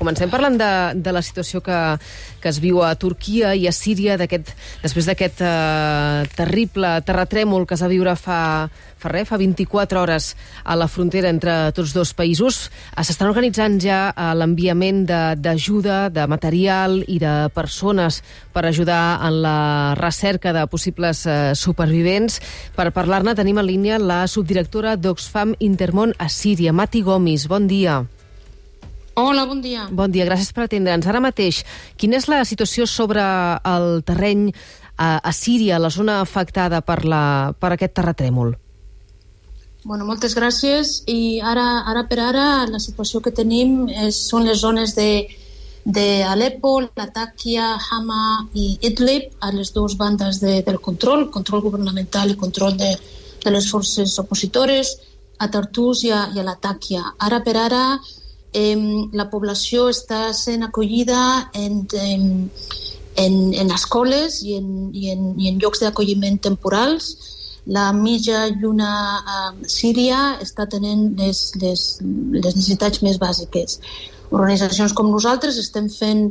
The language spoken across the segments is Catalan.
comencem parlant de la situació que es viu a Turquia i a Síria després d'aquest terrible terratrèmol que es va viure fa 24 hores a la frontera entre tots dos països. S'estan organitzant ja l'enviament d'ajuda, de material i de persones per ajudar en la recerca de possibles supervivents. Per parlar-ne tenim en línia la subdirectora d'Oxfam Intermón a Síria, Mati Gomis. Bon dia. Hola, bon dia. Bon dia, gràcies per atendre'ns. Ara mateix, quina és la situació sobre el terreny a Síria, la zona afectada per aquest terratrèmol? Bueno, moltes gràcies. I ara per ara la situació que tenim són les zones d'Aleppo, Latakia, Hama i Idlib, a les dues bandes del control governamental i control de les forces opositores, a Tartus i a Latakia. Ara per ara la població està sent acollida en escoles i en llocs d'acolliment temporals. La mitja lluna síria està tenint les necessitats més bàsiques. Organitzacions com nosaltres estem fent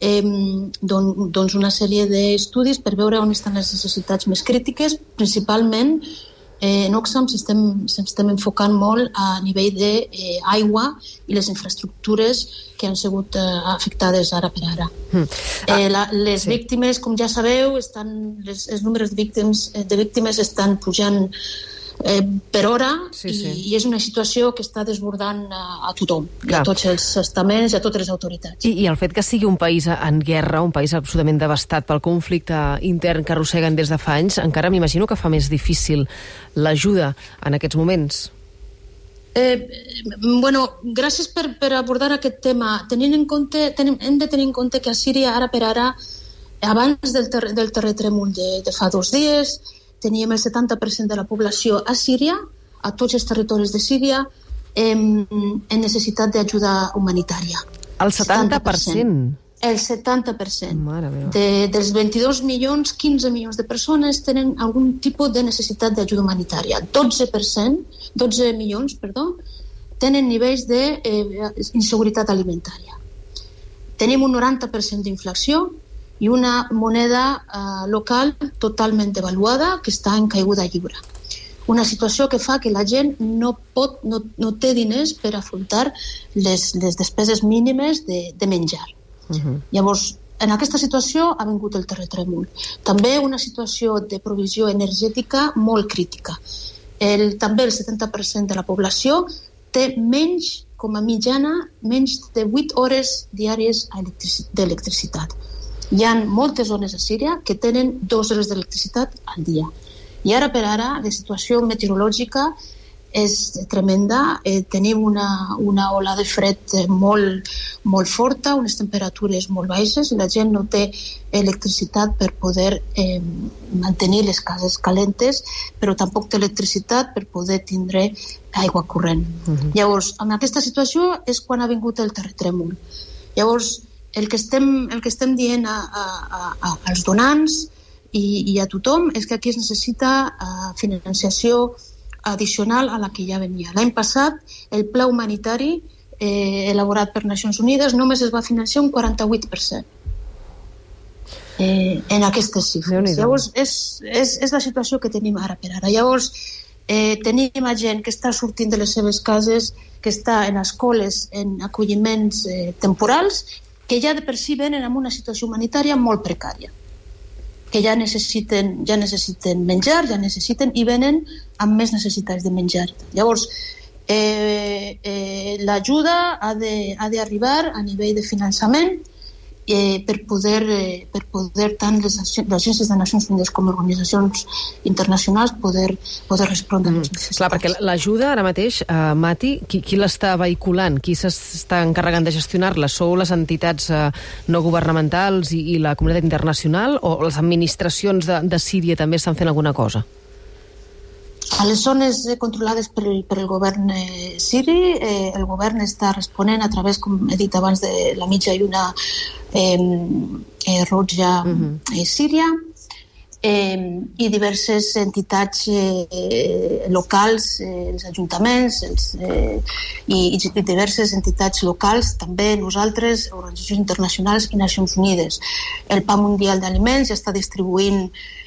una sèrie d'estudis per veure on estan les necessitats més crítiques. Principalment, en Oxfam s'estem enfocant molt a nivell d'aigua i les infraestructures que han sigut afectades ara per ara. Les víctimes, com ja sabeu, els números de víctimes estan pujant per hora i és una situació que està desbordant a tothom, a tots els estaments i a totes les autoritats. I el fet que sigui un país en guerra, un país absolutament devastat pel conflicte intern que arrosseguen des de fa anys, encara m'imagino que fa més difícil l'ajuda en aquests moments. Gràcies per abordar aquest tema. Hem de tenir en compte que a Síria, ara per ara, abans del terratrèmol de fa 2 dies, teníem el 70% de la població a Síria, a tots els territoris de Síria, en necessitat d'ajuda humanitària. El 70%? El 70%. Mare meva. Dels 22 milions, 15 milions de persones tenen algun tipus de necessitat d'ajuda humanitària. 12 milions, tenen nivells d'inseguretat alimentària. Tenim un 90% d'inflació i una moneda local totalment devaluada que està en caiguda lliure. Una situació que fa que la gent no té diners per afrontar les despeses mínimes de menjar. Llavors, en aquesta situació ha vingut el terratrèmol. També una situació de provisió energètica molt crítica. També el 70% de la població té menys, com a mitjana, menys de 8 hores diàries d'electricitat. Hi ha moltes zones a Síria que tenen 2 hores d'electricitat al dia. I ara per ara la situació meteorològica és tremenda. Tenim una ola de fred molt forta, unes temperatures molt baixes i la gent no té electricitat per poder mantenir les cases calentes, però tampoc té electricitat per poder tindre aigua corrent. Llavors, en aquesta situació és quan ha vingut el terratrèmol. Llavors, el que estem dient als donants i a tothom és que aquí es necessita financiació addicional a la que ja venia. L'any passat, el pla humanitari elaborat per Nacions Unides només es va financiar un 48% en aquestes xifres. Llavors, és la situació que tenim ara per ara. Llavors, tenim gent que està sortint de les seves cases, que està en escoles, en acolliments temporals, que ja de per si venen en una situació humanitària molt precària, que ja necessiten menjar, i venen amb més necessitats de menjar. Llavors, l'ajuda ha d'arribar a nivell de finançament per poder tant les agències de Nacions Unides com organitzacions internacionals poder respondre a les necessitats. Clar, perquè l'ajuda ara mateix, Mati, qui l'està vehiculant? Qui s'està encarregant de gestionar-la? Sou les entitats no governamentals i la comunitat internacional o les administracions de Síria també estan fent alguna cosa? A les zones controlades per el govern siri, el govern està responent a través, com he dit abans, de la mitja lluna roja síria. i diverses entitats locals, els ajuntaments i diverses entitats locals, també nosaltres, organitzacions internacionals i Nacions Unides. El Pla Mundial d'Aliments ja està distribuint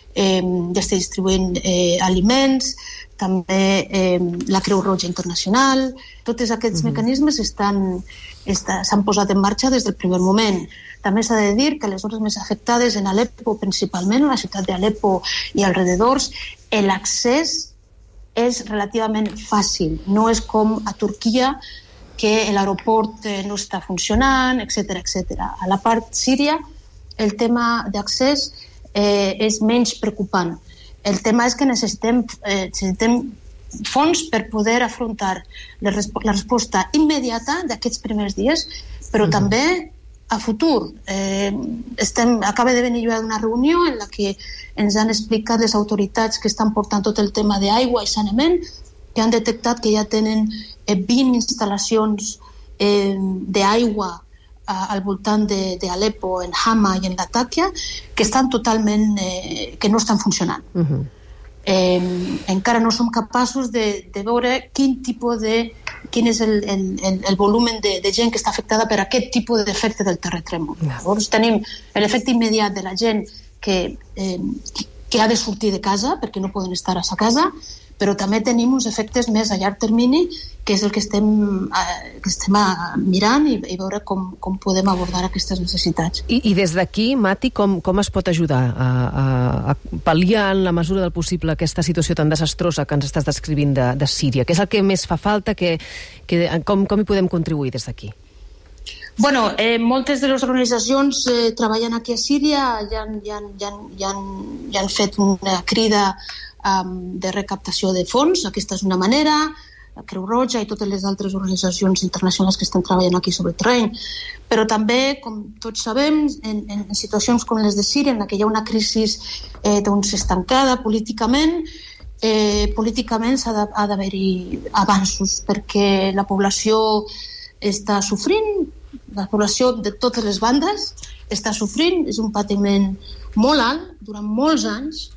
aliments, també la Creu Roja Internacional. Tots aquests mecanismes s'han posat en marxa des del primer moment. També s'ha de dir que les zones més afectades en Aleppo, principalment a la ciutat d'Aleppo i alrededors, l'accés és relativament fàcil. No és com a Turquia, que l'aeroport no està funcionant, etc. A la part síria, el tema d'accés és menys preocupant. El tema és que necessitem fons per poder afrontar la resposta immediata d'aquests primers dies, però també a futur. Acaba de venir una reunió en la que ens han explicat les autoritats que estan portant tot el tema d'aigua i saneament, que han detectat que ja tenen 20 instal·lacions d'aigua al voltant d'Aleppo, en Hama i en Latakia, que estan totalment, que no estan funcionant. Encara no som capaços de veure quin és el volum de gent que està afectada per aquest tipus d'efecte del terratrèmol. Llavors tenim l'efecte immediat de la gent que ha de sortir de casa perquè no poden estar a sa casa, però també tenim uns efectes més a llarg termini, que és el que estem mirant i veure com podem abordar aquestes necessitats. I des d'aquí, Mati, com es pot ajudar a pal·liar en la mesura del possible aquesta situació tan desastrosa que ens estàs descrivint de Síria? Què és el que més fa falta? Com hi podem contribuir des d'aquí? Bueno, moltes de les organitzacions treballen aquí a Síria ja han fet una crida de recaptació de fons. Aquesta és una manera, la Creu Roja i totes les altres organitzacions internacionals que estan treballant aquí sobre el terreny. Però també, com tots sabem, en situacions com les de Síria, en què hi ha una crisi estancada políticament, ha d'haver-hi avanços, perquè la població està sofrint, la població de totes les bandes està sofrint, és un patiment molt alt, durant molts anys,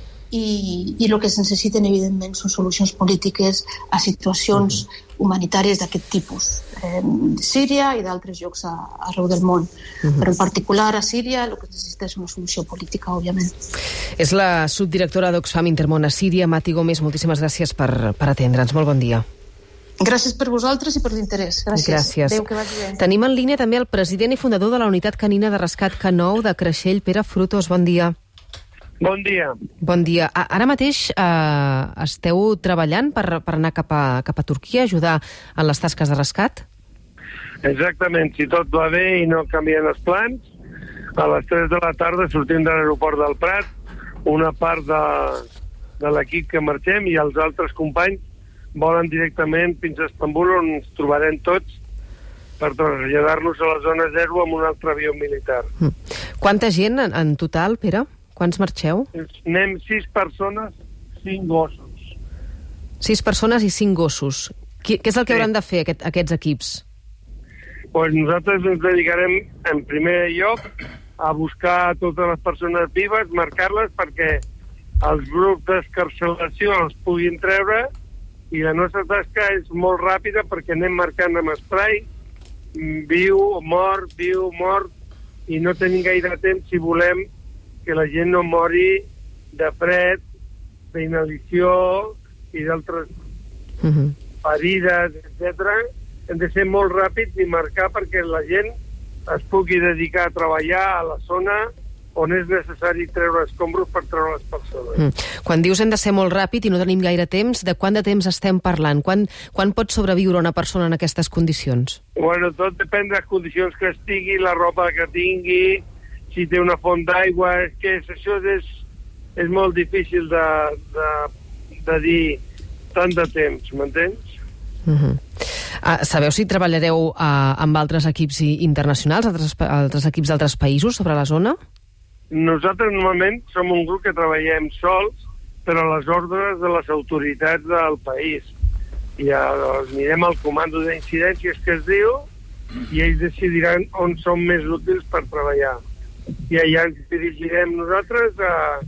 i el que es necessiten, evidentment, són solucions polítiques a situacions humanitàries d'aquest tipus, de Síria i d'altres llocs arreu del món. Però en particular a Síria el que es necessita és una solució política, òbviament. És la subdirectora d'Oxfam Intermón a Síria, Mati Gómez. Moltíssimes gràcies per atendre'ns. Molt bon dia. Gràcies per vosaltres i per l'interès. Gràcies. Adéu, que vagi bé. Tenim en línia també el president i fundador de la Unitat Canina de Rescat K9 de Creixell, Pere Frutos. Bon dia. Bon dia. Bon dia. Ara mateix esteu treballant per anar cap a Turquia, ajudar en les tasques de rescat? Exactament. Si tot va bé i no canvien els plans, a les 3 de la tarda sortim de l'aeroport del Prat, una part de l'equip que marxem i els altres companys volen directament fins a Estambul, on ens trobarem tots per traslladar-nos a la zona 0 amb un altre avió militar. Quanta gent en total, Pere? Quants marxeu? Anem 6 persones, 5 gossos. 6 persones i 5 gossos. Què és el que hauran de fer aquests equips? Pues nosaltres ens dedicarem, en primer lloc, a buscar totes les persones vives, marcar-les perquè els grups d'escarcelació els puguin treure, i la nostra tasca és molt ràpida perquè anem marcant amb spray viu, mort, i no tenim gaire temps si volem que la gent no mori de fred, d'inhalació i d'altres ferides, etc. Hem de ser molt ràpids i marcar perquè la gent es pugui dedicar a treballar a la zona on és necessari treure escombros per treure les persones. Quan dius hem de ser molt ràpid i no tenim gaire temps, de quant de temps estem parlant? Quan pot sobreviure una persona en aquestes condicions? Bueno, tot depèn de les condicions que estigui, la ropa que tingui, si té una font d'aigua, això és molt difícil de dir tant de temps, m'entens? Sabeu si treballareu amb altres equips internacionals, altres equips d'altres països sobre la zona? Nosaltres normalment som un grup que treballem sols, però a les ordres de les autoritats del país. I anirem al comando d'incidències que es diu i ells decidiran on som més útils per treballar. I allà ens dirigirem nosaltres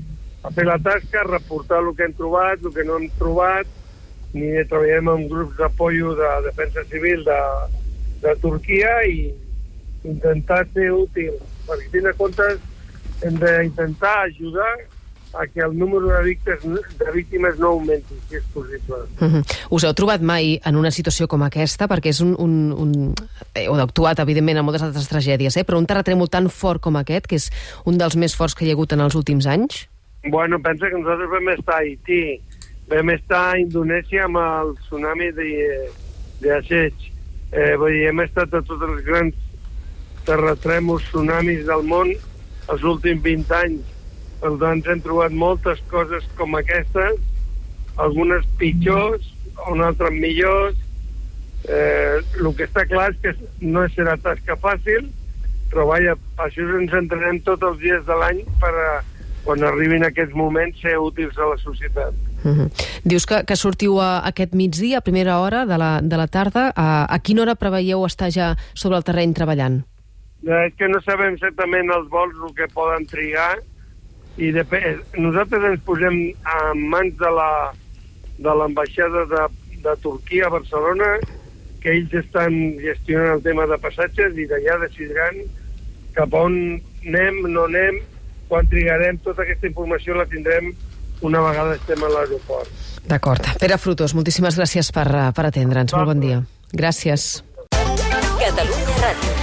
a fer la tasca, a reportar el que hem trobat, el que no hem trobat, ni treballem amb grups d'apoyo de defensa civil de Turquia i intentar ser útil. Perquè, a fin de comptes, hem d'intentar ajudar a que el número de víctimes no augmenti, si és possible. Us heu trobat mai en una situació com aquesta? Perquè és heu actuat, evidentment, en moltes altres tragèdies, però un terratrèmol tan fort com aquest, que és un dels més forts que hi ha hagut en els últims anys? Bueno, pensa que nosaltres vam estar a Haití, vam estar a Indonèsia amb el tsunami d'Assetg. Vull dir, hem estat a tots els grans terratrèmols, tsunamis del món els últims 20 anys. Per tant, hem trobat moltes coses com aquestes, algunes pitjors, unes altres millors. El que està clar és que no serà tasca fàcil, però vaja, això ens entrenem tots els dies de l'any per, quan arribin aquests moments, ser útils a la societat. Dius que sortiu aquest migdia, a primera hora de la tarda. A quina hora preveieu estar ja sobre el terreny treballant? És que no sabem exactament els vols el que poden trigar, i nosaltres ens posem en mans de l'ambaixada de Turquia a Barcelona, que ells estan gestionant el tema de passatges i d'allà decidiran cap a on anem, no anem, quan trigarem. Tota aquesta informació la tindrem una vegada estem a l'aeroport. D'acord. Pere Frutos, moltíssimes gràcies per atendre'ns. Molt bon dia. Gràcies. Catalunya Ràdio.